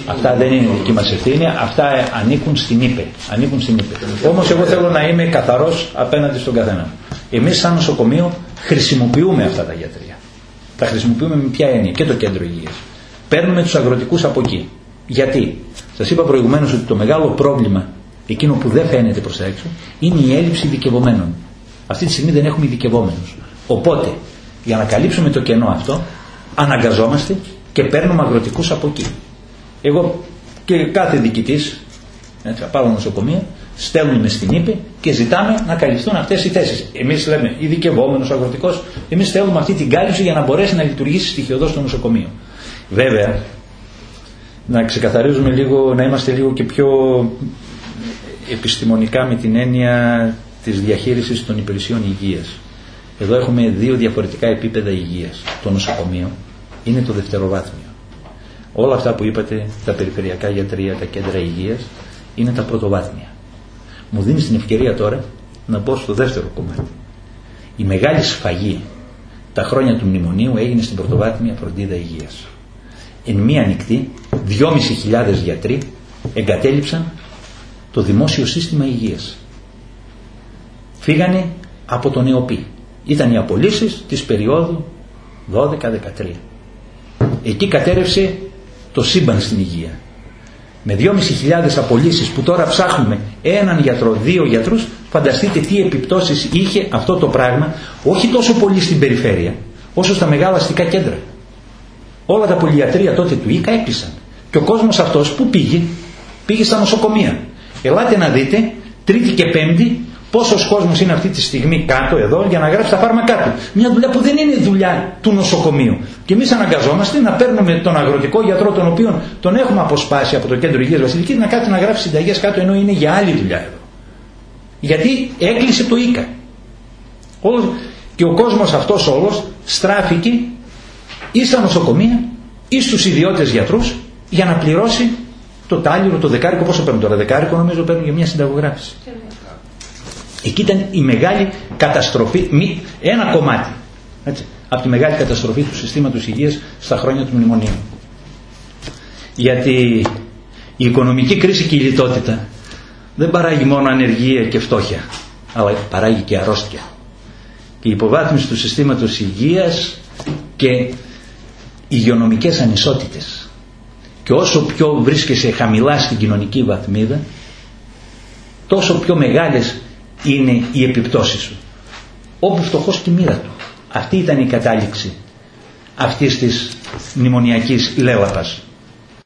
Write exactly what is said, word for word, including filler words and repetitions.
Αυτά δεν είναι δική μας ευθύνη, αυτά ανήκουν στην ΥΠΕ. Ανήκουν στην ΥΠΕ. Όμως εγώ θέλω να είμαι καθαρός απέναντι στον καθένα. Εμείς σαν νοσοκομείο χρησιμοποιούμε αυτά τα γιατρία. Τα χρησιμοποιούμε με ποια έννοια? Και το κέντρο υγείας. Παίρνουμε τους αγροτικούς από εκεί. Γιατί? Σας είπα προηγουμένως ότι το μεγάλο πρόβλημα, εκείνο που δεν φαίνεται προς τα έξω, είναι η έλλειψη ειδικευομένων. Αυτή τη στιγμή δεν έχουμε ειδικευόμενους. Οπότε, για να καλύψουμε το κενό αυτό, αναγκαζόμαστε και παίρνουμε αγροτικούς από εκεί. Εγώ και κάθε διοικητής, από άλλο νοσοκομείο, στέλνουμε στην ΥΠΕ και ζητάμε να καλυφθούν αυτές οι θέσεις. Εμείς λέμε ειδικευόμενος αγροτικός, εμείς θέλουμε αυτή την κάλυψη για να μπορέσει να λειτουργήσει στοιχειωδώς το νοσοκομείο. Βέβαια, να ξεκαθαρίζουμε λίγο, να είμαστε λίγο και πιο επιστημονικά με την έννοια της διαχείρισης των υπηρεσιών υγείας. Εδώ έχουμε δύο διαφορετικά επίπεδα υγείας. Το νοσοκομείο είναι το δευτεροβάθμιο. Όλα αυτά που είπατε, τα περιφερειακά γιατρία, τα κέντρα υγείας, είναι τα πρωτοβάθμια. Μου δίνει την ευκαιρία τώρα να μπω στο δεύτερο κομμάτι. Η μεγάλη σφαγή τα χρόνια του μνημονίου έγινε στην πρωτοβάθμια φροντίδα υγείας. Εν μία νυχτή, δυόμισι χιλιάδες γιατροί εγκατέλειψαν το δημόσιο σύστημα υγείας. Φύγανε από τον ΕΟΠΗ. Ήταν οι απολύσεις της περίοδου δώδεκα δεκατρία. Εκεί κατέρευσε το σύμπαν στην υγεία. Με δυόμισι χιλιάδες απολύσεις που τώρα ψάχνουμε έναν γιατρό, δύο γιατρούς, φανταστείτε τι επιπτώσεις είχε αυτό το πράγμα, όχι τόσο πολύ στην περιφέρεια, όσο στα μεγάλα αστικά κέντρα. Όλα τα πολυιατρία τότε του ΙΚΑ έκλεισαν. Και ο κόσμος αυτός που πήγε, πήγε στα νοσοκομεία. Ελάτε να δείτε, Τρίτη και Πέμπτη, πόσος κόσμος είναι αυτή τη στιγμή κάτω εδώ για να γράψει τα φάρμακά του. Μια δουλειά που δεν είναι δουλειά του νοσοκομείου. Και εμείς αναγκαζόμαστε να παίρνουμε τον αγροτικό γιατρό, τον οποίο τον έχουμε αποσπάσει από το κέντρο υγείας Βασιλικής, να κάτσει να γράψει συνταγές κάτω, ενώ είναι για άλλη δουλειά εδώ. Γιατί έκλεισε το ΙΚΑ. Και ο κόσμος αυτός όλος στράφηκε ή στα νοσοκομεία ή στους ιδιώτες γιατρούς για να πληρώσει το τάλιρο, το δεκάρικο. Πόσο παίρνουν τώρα? Δεκάρικο νομίζω παίρνουν για μια συνταγογράφηση. Εκεί ήταν η μεγάλη καταστροφή, ένα κομμάτι, έτσι, από τη μεγάλη καταστροφή του συστήματος υγείας στα χρόνια του μνημονίου. Γιατί η οικονομική κρίση και η λιτότητα δεν παράγει μόνο ανεργία και φτώχεια, αλλά παράγει και αρρώστια. Και η υποβάθμιση του συστήματος υγείας και υγειονομικές ανισότητες. Και όσο πιο βρίσκεσαι χαμηλά στην κοινωνική βαθμίδα, τόσο πιο μεγάλες είναι οι επιπτώσεις σου. Όπου φτωχός και η μοίρα του. Αυτή ήταν η κατάληξη αυτής της μνημονιακής λέλαπας.